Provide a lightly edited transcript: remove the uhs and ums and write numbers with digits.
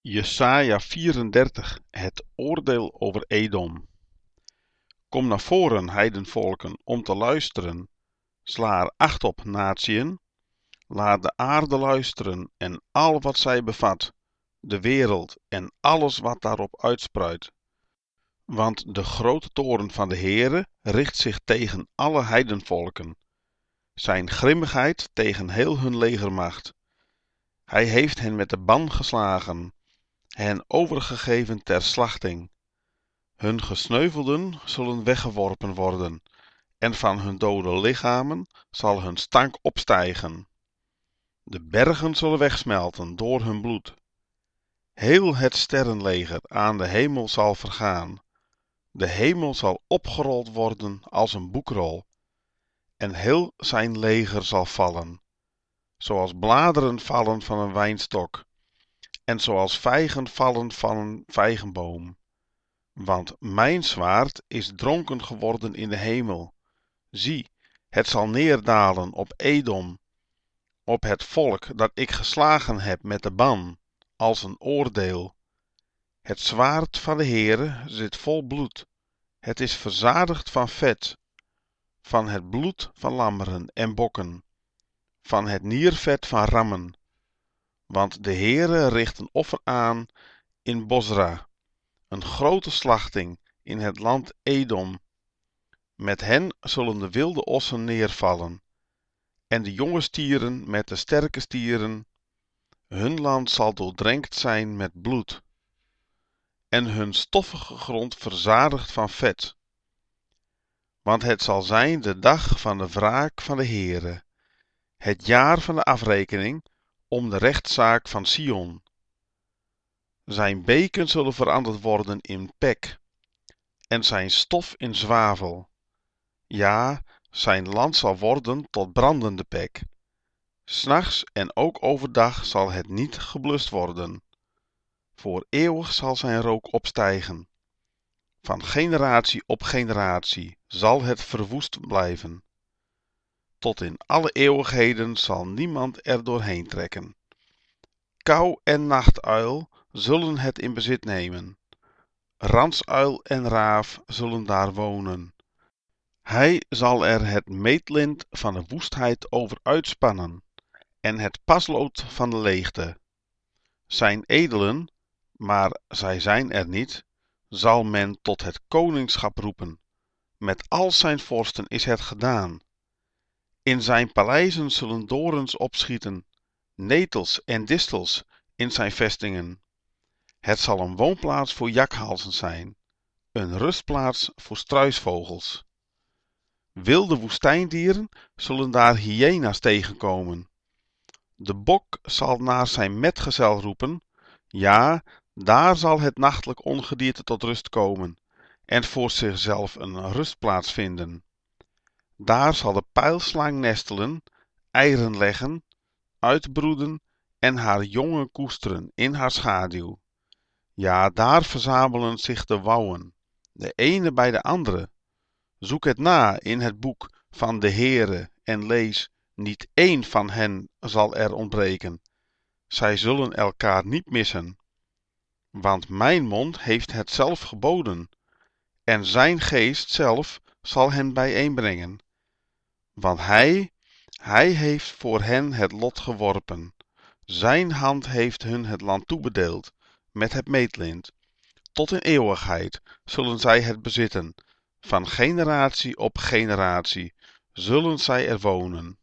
Jesaja 34, het oordeel over Edom. Kom naar voren, heidenvolken, om te luisteren. Sla er acht op, natieën. Laat de aarde luisteren en al wat zij bevat, de wereld en alles wat daarop uitspruit. Want de grote toorn van de Heere richt zich tegen alle heidenvolken. Zijn grimmigheid tegen heel hun legermacht. Hij heeft hen met de ban geslagen, hen overgegeven ter slachting. Hun gesneuvelden zullen weggeworpen worden, en van hun dode lichamen zal hun stank opstijgen. De bergen zullen wegsmelten door hun bloed. Heel het sterrenleger aan de hemel zal vergaan. De hemel zal opgerold worden als een boekrol, en heel zijn leger zal vallen, zoals bladeren vallen van een wijnstok, en zoals vijgen vallen van een vijgenboom. Want mijn zwaard is dronken geworden in de hemel. Zie, het zal neerdalen op Edom, op het volk dat ik geslagen heb met de ban, als een oordeel. Het zwaard van de Heere zit vol bloed. Het is verzadigd van vet, van het bloed van lammeren en bokken, van het niervet van rammen. Want de Heere richt een offer aan in Bosra, een grote slachting in het land Edom. Met hen zullen de wilde ossen neervallen, en de jonge stieren met de sterke stieren. Hun land zal doordrenkt zijn met bloed, en hun stoffige grond verzadigd van vet. Want het zal zijn de dag van de wraak van de Heere, het jaar van de afrekening om de rechtszaak van Sion. Zijn beken zullen veranderd worden in pek, en zijn stof in zwavel. Ja, zijn land zal worden tot brandende pek. 's Nachts en ook overdag zal het niet geblust worden. Voor eeuwig zal zijn rook opstijgen. Van generatie op generatie zal het verwoest blijven. Tot in alle eeuwigheden zal niemand er doorheen trekken. Kou en nachtuil zullen het in bezit nemen. Ransuil en raaf zullen daar wonen. Hij zal er het meetlint van de woestheid over uitspannen en het paslood van de leegte. Zijn edelen, maar zij zijn er niet, zal men tot het koningschap roepen. Met al zijn vorsten is het gedaan. In zijn paleizen zullen dorens opschieten, netels en distels in zijn vestingen. Het zal een woonplaats voor jakhalzen zijn, een rustplaats voor struisvogels. Wilde woestijndieren zullen daar hyena's tegenkomen. De bok zal naar zijn metgezel roepen, ja, daar zal het nachtelijk ongedierte tot rust komen en voor zichzelf een rustplaats vinden. Daar zal de pijlslang nestelen, eieren leggen, uitbroeden en haar jongen koesteren in haar schaduw. Ja, daar verzamelen zich de wouwen, de ene bij de andere. Zoek het na in het boek van de Heere en lees, niet één van hen zal er ontbreken. Zij zullen elkaar niet missen. Want mijn mond heeft het zelf geboden, en zijn geest zelf zal hen bijeenbrengen. Want hij heeft voor hen het lot geworpen. Zijn hand heeft hun het land toebedeeld, met het meetlint. Tot in eeuwigheid zullen zij het bezitten. Van generatie op generatie zullen zij er wonen.